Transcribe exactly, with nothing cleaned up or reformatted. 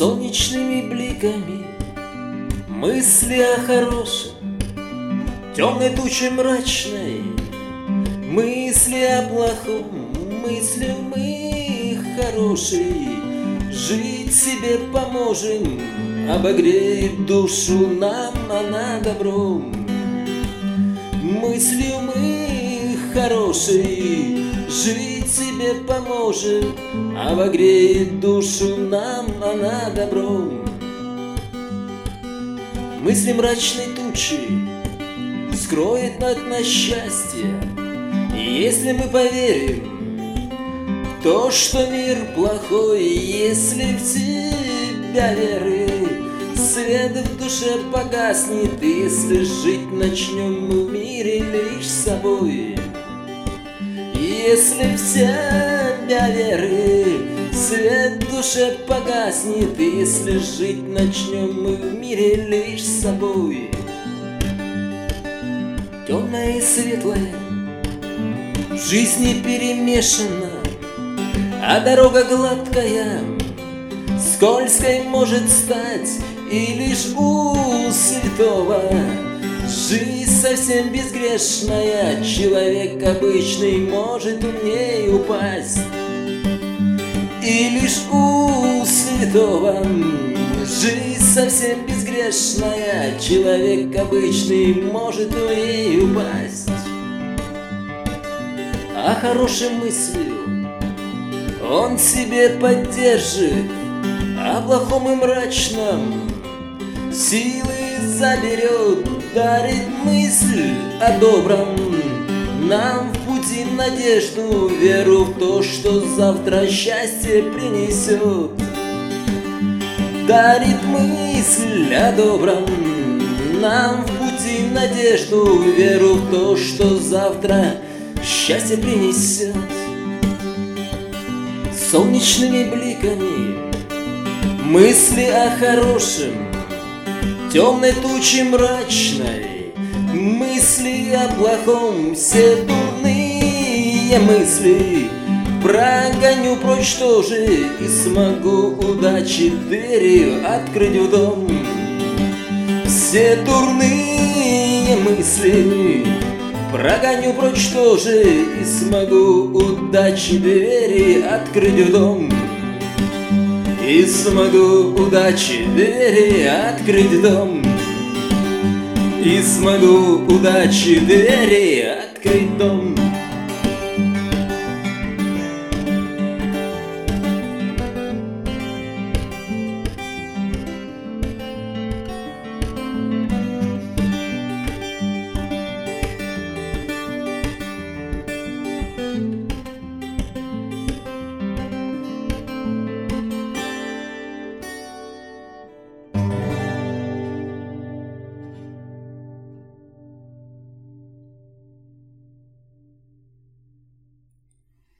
Солнечными бликами мысли о хорошем, темной тучи мрачной мысли о плохом, мысли мы хорошие, жить себе поможем, обогреет душу нам она добром. Мыслью мы хорошие, жить себе поможем, обогреет душу нам она добром. Мысли мрачной тучи скроет над нас счастье, если мы поверим в то, что мир плохой, если в тебя веры свет в душе погаснет, если жить начнем мы в мире лишь собой. Если в тебя веры свет в душе погаснет, если жить начнем мы в мире лишь собой. Темное и светлое в жизни перемешано, а дорога гладкая скользкой может стать, и лишь у святого жизнь совсем безгрешная, человек обычный может умнее упасть. И лишь у святого жизнь совсем безгрешная, человек обычный может умнее упасть. А хорошей мыслью он себе поддержит, а плохом и мрачном силы заберет, дарит мысль о добром, нам в пути надежду, веру в то, что завтра счастье принесет. Дарит мысль о добром, нам в пути надежду, веру в то, что завтра счастье принесет. Солнечными бликами мысли о хорошем, темной тучи мрачной мысли о плохом, все дурные мысли прогоню прочь тоже, и смогу удачи дверью открыть в дом. Все дурные мысли прогоню прочь тоже, и смогу удачи двери открыть в дом. И смогу удачи двери открыть дом. И смогу удачи двери открыть дом.